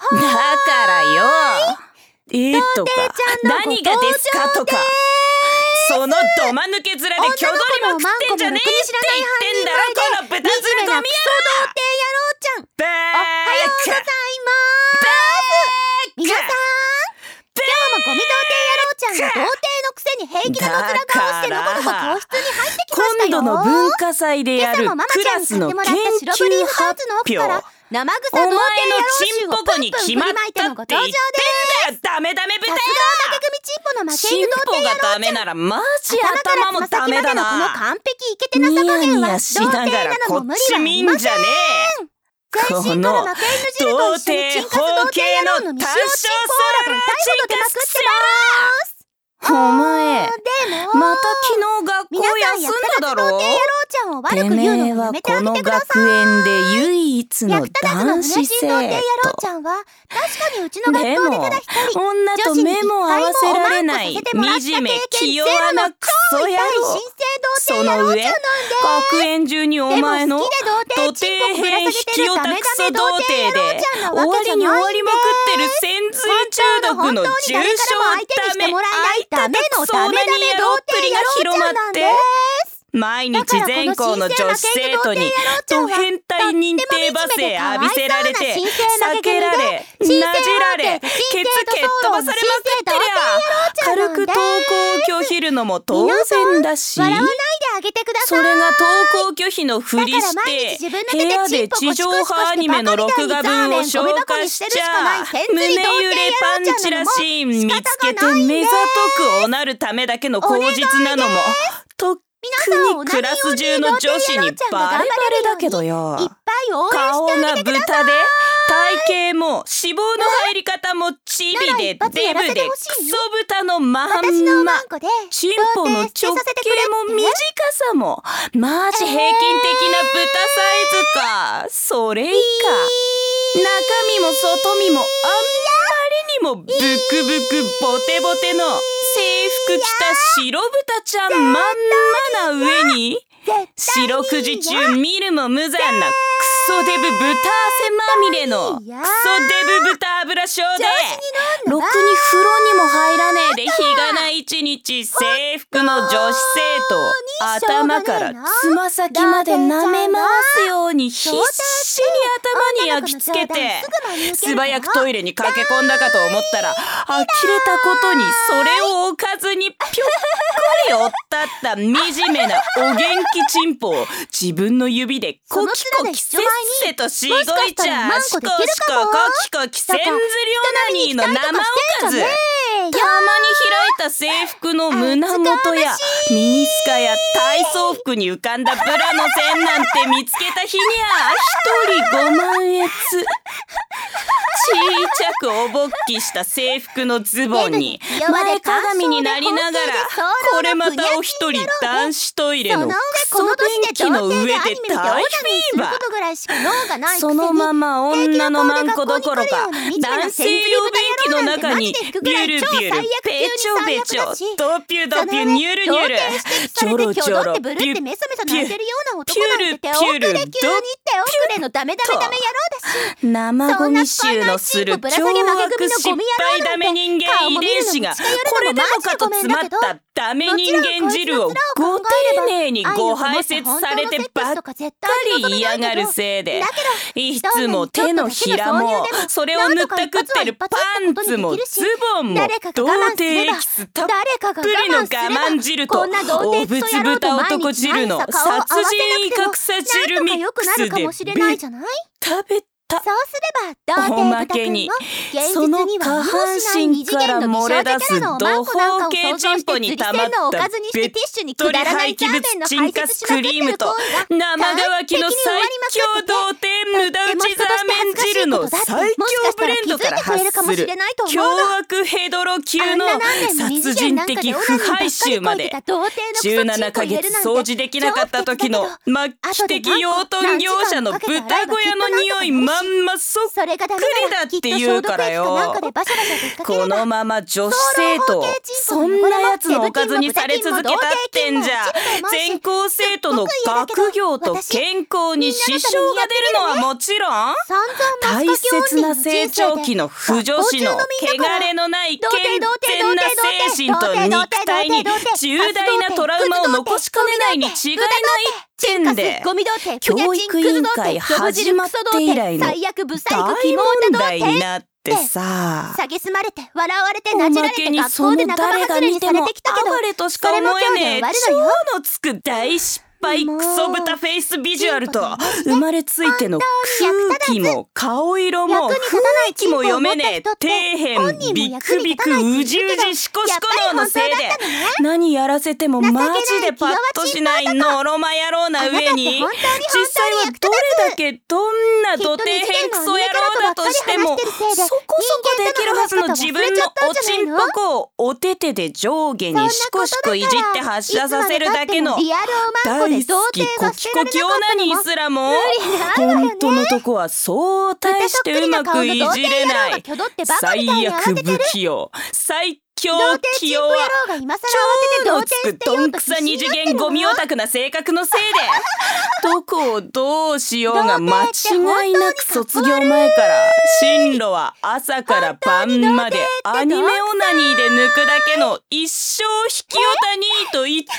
からよ、とか何がですかとか、そのどまぬけ面で挙取りまくってんじゃねえって言ってんだろ、この豚面ゴミ野郎。 おはようございます。皆さん、今日もゴミ童貞野郎ちゃんが童貞のくせに平気な野面顔してのこのこ教室に入ってきましたよ。 今度の文化祭でやるクラスの研究発表、 生臭お前の童貞野郎チンポコに決まったって言ってんだよ。ダメダメ豚野郎。 負け組チンポの負け犬童貞野郎ちゃん。 チンポがダメならマジ頭もダメだな。 この完璧イケてなさ加減はニヤニヤしながらこっち見んじゃねえ。この童貞包茎の単勝すららちんかすくせら。お前また昨日学校休んだだろ。てめえはこの学園で唯一の男子生徒。でも女と目も合わせられない惨め気弱なクソ野郎。その上学園中にお前の土底辺引きオタクソ童貞で終わりに終わりまくってる潜水中毒の重症ダメ相手とそうなに野郎っぷりが広まって、毎日全校の女子生徒にド変態認定罵声浴びせられて、避けられなじられケツ蹴っ飛ばされまくってりゃ軽く登校拒否るのも当然だし、それが登校拒否のふりして部屋で地上波アニメの録画分を消化しちゃ胸揺れパンチラシーン見つけて目ざとくおなるためだけの口実なのもとっくにクラス中の女子にバレバレだけどよ。顔が豚で体型も脂肪の入り方もチビでデブでクソ豚のまんま、チンポの直径も短さもマジ平均的な豚サイズか。それ以下中身も外身もあんまりにもブクブクボテボテの制服着た白豚ちゃんまんまな上に四六時中見るも無残なクソデブ豚汗まみれのクソデブ豚油症でろくに風呂にも入らねえで日がな一日制服の女子生徒を頭からつま先まで舐め回すように必死に頭に焼き付けて素早くトイレに駆け込んだかと思ったら、呆れたことにそれを置かずにぴょっこり折ったった惨めなお元気チンポを自分の指でコキコキせっせとしごいちゃシコシココキコキせんずりオナニーの生おかず。たまに開いた制服の胸元やミニスカや体操服に浮かんだブラの線なんて見つけた日にゃ一人5万円ちいちゃくおぼっきした制服のズボンに前かがみになりながら、これまたお一人男子トイレのクソ電気の上で大フィーバー。そのまま女のマンコどころか男性用便器の中にビュルビュルペチョベチョドピュドピュニュルニュルチョロチョロピュピュピュルピュルドピュ生ゴミ臭のする凶悪失敗ダメ人間遺伝子がこれでもかと詰まったダメ人間汁をご丁寧にご排泄されてばっかり嫌がるせいで、いつも手のひらもそれを塗ったくってるパンツもズボンも童貞エキスたっぷりの我慢汁とおぶつ豚男汁の殺人威嚇さ汁ミックスでべったべた。おまけにその下半身から漏れ出す同方形チンポにたまったべっとり廃棄物チンカスクリームと生乾きの最強童貞無駄打ちザーメン汁の最強ブレンドから発する凶悪ヘドロ級の殺人的腐敗臭まで、17ヶ月掃除できなかった時の末期的養豚業者の豚小屋の匂いまんまそっくりだって言うからよ。このまま女子生徒をそんなやつのおかずにされ続けたってんじゃ、全校生徒の学業と健康に支障が出るのはもちろん、大切な成長期の腐女子の汚れのない健全な精神と肉体に重大なトラウマを残しかねないに違いないってんで、教育委員会始まって以来の大問題になってさ、おまけにその誰が見ても哀れとしか思えねえ超のつく大失敗クソ豚フェイスビジュアルと、生まれついての空気も顔色も雰囲気も読めねえ底辺ビクビクうじうじしこしこ脳のせいで、何やらせてもマジでパッとしないノロマ野郎な上に、実際はどれだけどんなド底辺クソ野郎だとしてもそこそこできるはずの自分のおちんぽこをお手手で上下にシコシコいじって発射させるだけの大好きコキコキオナニーすらも本当のとこはそう大してうまくいじれない最悪不器用最強器用は超のつくどんくさ二次元ゴミオタクな性格のせいで、どこをどうしようが間違いなく卒業前から進路は朝から晩までアニメオナニーで抜くだけの一生引きオタニーと一直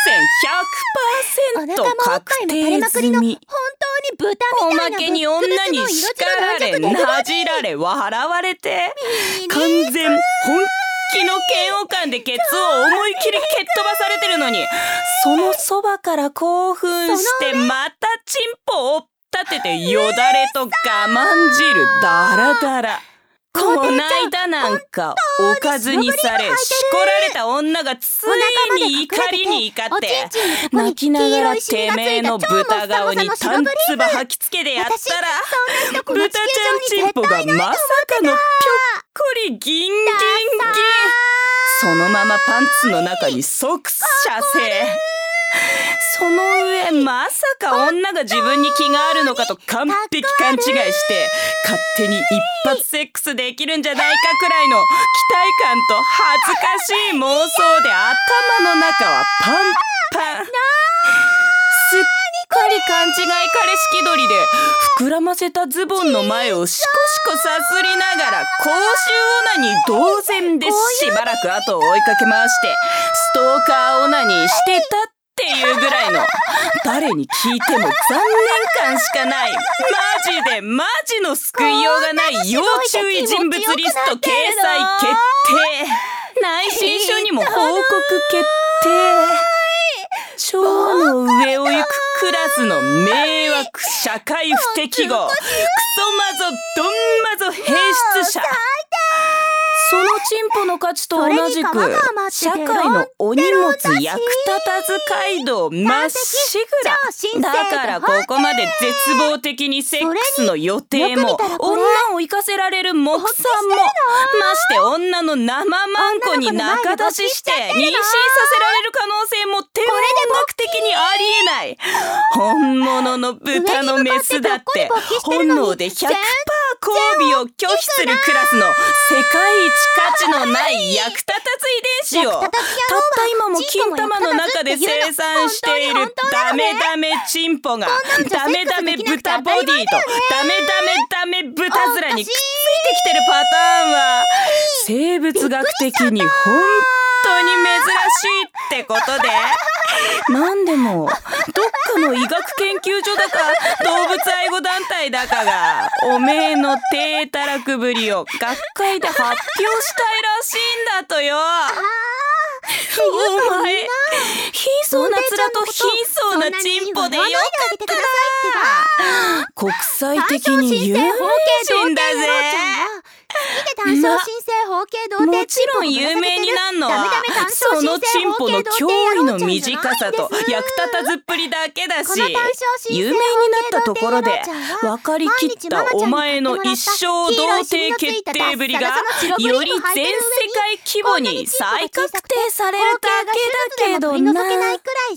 線 100% 確定済み。おまけに女に叱られなじられ笑われて完全本気の嫌悪感でケツを思い切り蹴っ飛ばされてるのに、そのそばから興奮してまたチンポを立ててよだれと我慢汁ダラダラ。こないだなんかおかずにされしこられた女がついに怒りに怒って泣きながらてめえの豚顔にタンツバ吐きつけてやったら、豚ちゃんチンポがまさかのぴょっこりギンギンギン、そのままパンツの中に即射精。その上まさか女が自分に気があるのかと完璧勘違いして勝手に一発セックスできるんじゃないかくらいの期待感と恥ずかしい妄想で頭の中はパンパン。すっかり勘違い彼氏気取りで膨らませたズボンの前をシコシコさすりながら公衆オナニー同然でしばらく後を追いかけ回してストーカーオナニーしてたっていうぐらいの誰に聞いても残念感しかないマジの救いようがない要注意人物リスト掲載決定。内申書にも報告決定。超の上を行くクラスの迷惑社会不適合クソマゾドンマゾ変質者。そのチンポの価値と同じく社会のお荷物役立たず街道まっしぐらだから、ここまで絶望的にセックスの予定も女を生かせられる目算も、まして女の生マンコに仲出しして妊娠させられる可能性も天文学的にありえない。本物の豚のメスだって本能で 100% 交尾を拒否するクラスの世界一価値のない役立たず遺伝子をたった今も金玉の中で生産しているダメダメチンポがダメダメ豚ボディとダメダメ豚面にくっついてきてるパターンは生物学的に本当に珍しいってことで、なんでもどっかの医学研究所だか動物愛護団体だかがおめえの低たらくぶりを学会で発表したいらしいんだとよ。お前貧相な面と貧相なチンポでよかった。国際的に有名人だぜ。 単身申請法方形童貞もちろん有名になるのはそのチンポの驚異の短さと役立たずっぷりだけだし、有名になったところで分かりきったお前の一生童貞決定ぶりがより全世界規模に再確定されるだけだけどな。とはい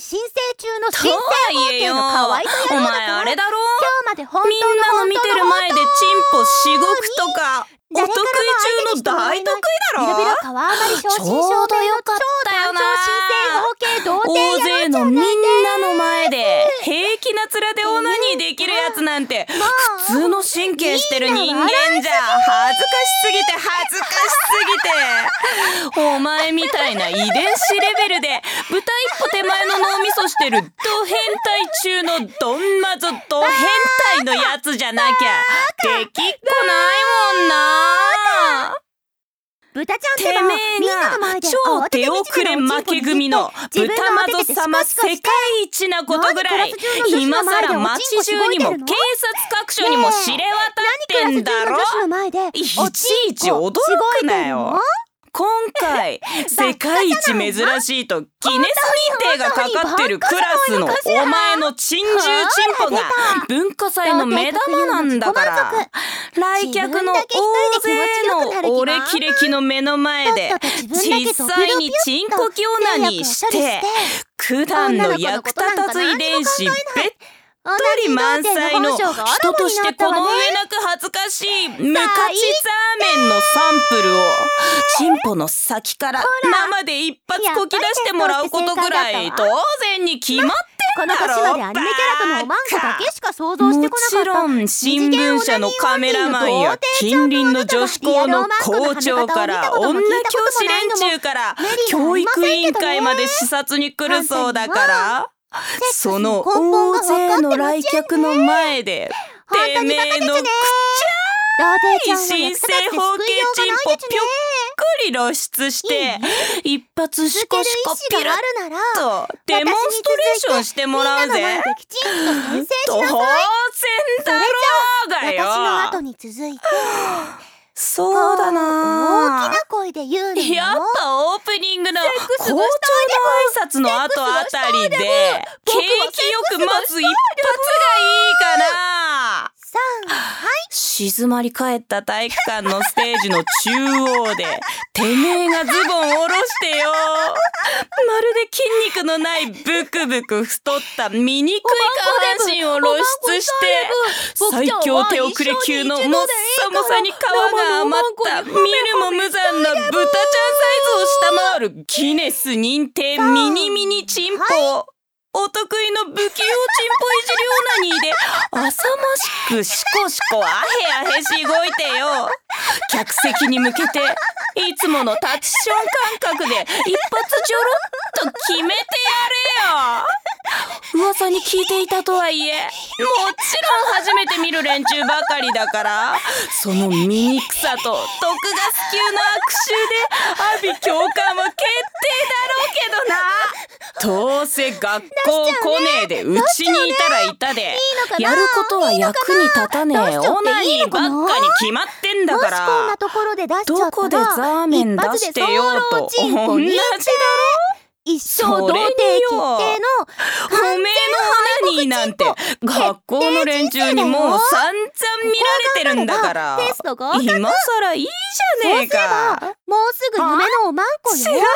えよ、お前あれだろ、みんなの見てる前でチンポしごくとかお得意中の大得意だろ。ちょうどよかったよな。大勢のみんなの前で平気な面でオナニーできるやつなんて普通の神経してる人間じゃ恥ずかしすぎて恥ずかしすぎて、お前みたいな遺伝子レベルで豚一歩手前の脳みそしてるド変態中のドンマゾド変態のやつじゃなきゃできっこないもんな。てめえが超手遅れ負け組の豚マゾ様世界一なことぐらい今さら街中にも警察各所にも知れ渡ってんだろ。いちいち驚くなよ。今回世界一珍しいとギネス認定がかかってるクラスのお前の珍獣チンポが文化祭の目玉なんだから、来客の大勢の俺キレキの目の前で実際にチンコキオナニーして普段の役立たず遺伝子べっとり満載の人としてこの上なく恥ずかしい無価値ザーメンのサンプルをチンポの先から生で一発こき出してもらうことぐらい当然に決まってんだろ。 この年までアニメキャラとのおまんこだけしか想像してこなかった。 もちろん新聞社のカメラマンや近隣の女子校の校長から女教師連中から教育委員会まで視察に来るそうだから、その大勢の来客の前でてめえのくちゃい新生方形チンポぴょっくり露出して一発シコシコピラッとデモンストレーションしてもらうぜ。当然だろうがよ。 私の後に続いてそうだな、 大きな声で言うのよ。 やっぱオープニングの校長の挨拶の後あたりで景気よくまず一発がいいかな。静まり返った体育館のステージの中央でてめえがズボン下ろしてよ、まるで筋肉のないブクブク太った醜い下半身を露出して最強手遅れ級のもっさもさに皮が余った見るも無残な豚ちゃんサイズを下回るギネス認定ミニミニチンポをお得意の不器用チンポいじりオナニーで浅ましくシコシコアヘアヘしごいてよ、客席に向けていつものタッチション感覚で一発ちょろっと決めてやれよ。噂に聞いていたとはいえもちろん初めて見る連中ばかりだから、その醜さと毒ガス級の悪臭で阿鼻教官も決定だろうけどな。どうせ学校来ねえでうちにいたらいたでやることは役に立たねえオナニーばっかに決まってんだから、どこでザーメン出してようと同じだろ。 一生童貞決定のおめえのオナニーなんて学校の連中にもう散々見られてるんだから、今さらいいじゃねえか。 もうすぐ夢のおまんこよ。 知らなかった。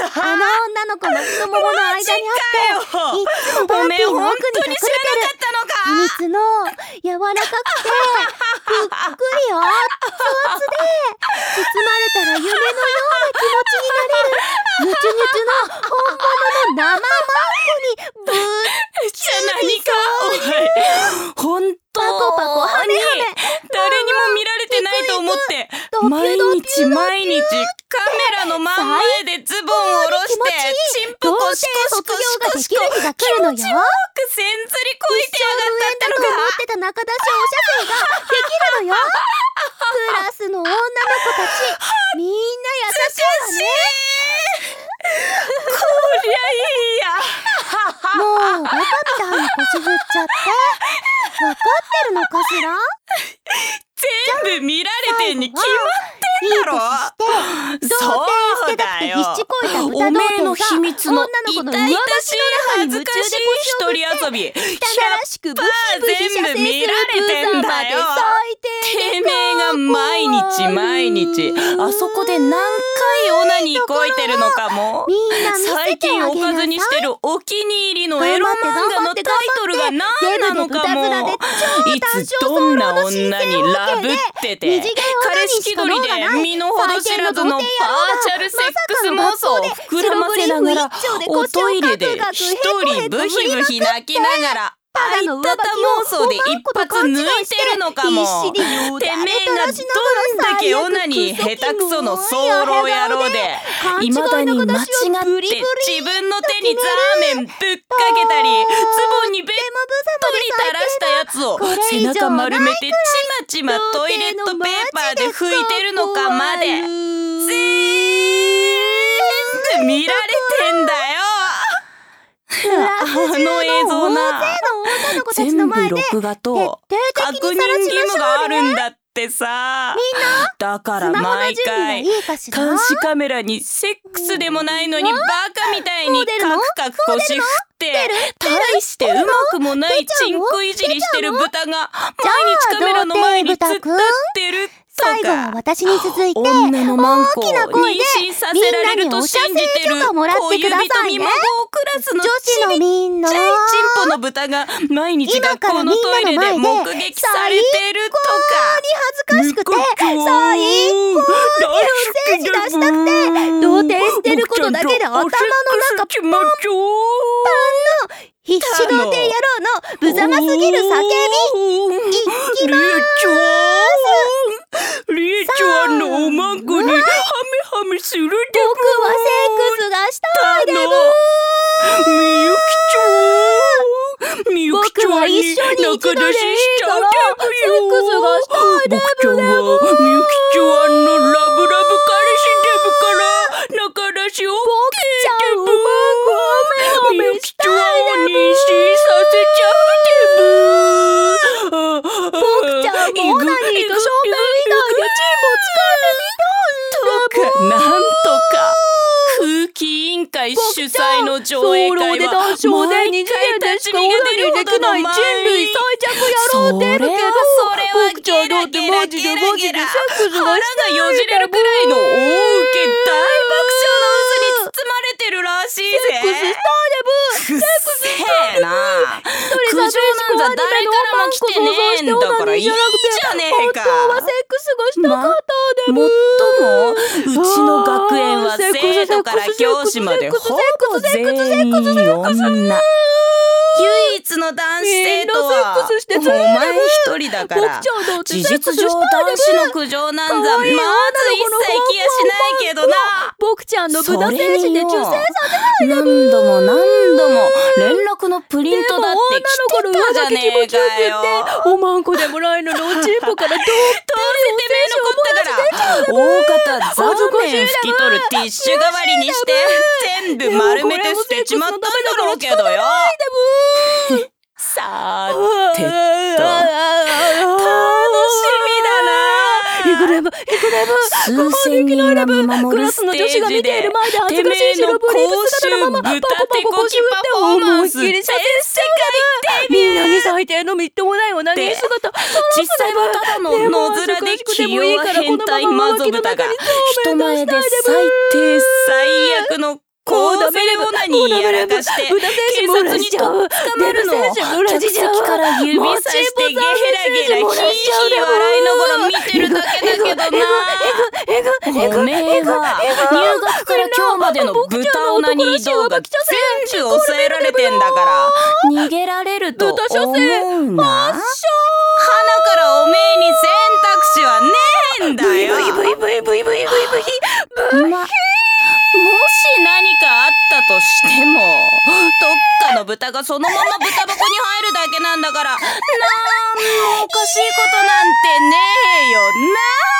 あの女の子の太ももの間にあって、いつもパンティーの奥に隠れてる秘密の柔らかくてぷっくり熱々で包まれたら夢のような気持ちになれるニュチュニュチュの本物の生マンコにぶっちゃ何かおい、ほんとパコパコハメハメ誰にも見られてないと思って毎日毎日カメラの真ん前でズボンを下ろしてチンポコシコシコシコシコ気持ちよくせんずりこいてやがったってのか。 思ってた中出しおしゃべりができるのよ。クラスの女の子たちみんな優しいわね。 こりゃいいや。 もうバカみたいに腰振っちゃって分かってるのかしら。 全部見られてんに決まって変だろ。 そうだよ。 おめえの秘密の痛々しい恥ずかしい一人遊び、100%全部見られてんだよ。てめえが毎日あそこで何回オナニーこいてるのかも。最近おかずにしてるお気に入りのエロ漫画のタイトルが何なのかも。いつどんな女にラブってて、彼氏気取りで身の程知らずのバーチャルセックス妄想を膨らませながら、おトイレで一人ブヒブヒ泣きながらあいたた妄想で一発抜いてるのかも。てめえがどんだけオナニー下手くその早漏野郎で、いまだに間違って自分の手にザーメンぶっかけたり、ズボンにべっとり垂らしたやつを背中丸めてちまちまトイレットペーパーで拭いてるのかまで、全部見られてんだよ。あの映像な、全部録画と確認義務があるんだってさ。だから毎回監視カメラにセックスでもないのにバカみたいにカクカク腰振って、大してうまくもないチンコいじりしてる豚が毎日カメラの前に突っ立ってるとか、女のマンコを妊娠させられると信じてる小指とみまごクラスのちっちゃいチンポの豚が毎日学校のトイレで目撃されてるとか。 恥ずかしくて最高に精子出したくて童貞してることだけで頭の中パンパンの必死童貞野郎の無様すぎる叫びいきまーす。 リエちゃんのおまんこにハメハメするデブ。 僕はセックスがしたいデブ。 みゆきちゃん、みゆきちゃんに仲出ししちゃうデブよ。僕ちゃんはみゆきちゃんのラブラブ彼氏デブから仲出し OK デブ。みゆきちゃんを妊娠させちゃうデブ。 僕ちゃんもオナニーとションベン以外でチンポ使ってみたいなんとか風紀委員会主催の上映会は毎回立ち見が出るほどの満員。それはゲラゲラゲラゲラ腹がよじれるくらいの大ウケ大爆笑の渦に包まれてるらしいぜ。くっせえな。苦情なんざ誰からも来てねえんだからいいじゃねえか。もっともうちの学園は生徒から教師までほぼ全員女。唯一の男子生徒はお前一人だから、事実上男子の苦情なんざまず一切来やしないけどな。 僕ちゃんの豚精子で受精させない何度も連絡のプリントだって来てたじゃねえかよ。 おまんこでもないのにおちんぽからどうせてめえ残ったから大方ザーメン拭き取るティッシュ代わりにして全部丸めて捨てちまったんだろうけどよ。さてと楽しみだな。数千人が見守るステージでてめえの公衆豚手こきパフォーマンス全世界デビュー。 みんなに最低のみっともないオナニー姿。 実際はただの野面で器用変態マゾ豚が人前で最低最悪の公然オナニーやらかして警察にとっ捕まるのを客席から指さしてゲヘラゲラヒーヒー笑いながら見てるだけだけどな。おめえは入学から今日までの豚オナニー動画全部抑えられてんだから逃げられると思うな。鼻からおめえに選択肢はねえんだよ。もし何かあったとしてもどっかの豚がそのまま豚箱に入るだけなんだから、なんもおかしいことなんてねえよな。